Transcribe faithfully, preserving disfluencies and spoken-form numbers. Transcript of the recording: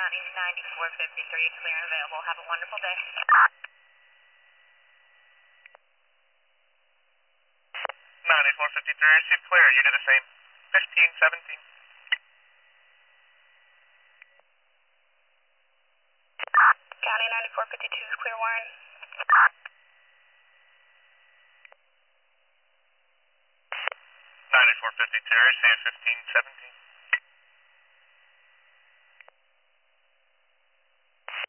County ninety-four fifty-three, clear and available. Have a wonderful day. ninety-four fifty-three, receive clear. You do the same. fifteen seventeen. County ninety-four fifty-two, clear one. ninety-four fifty-two, receive fifteen seventeen.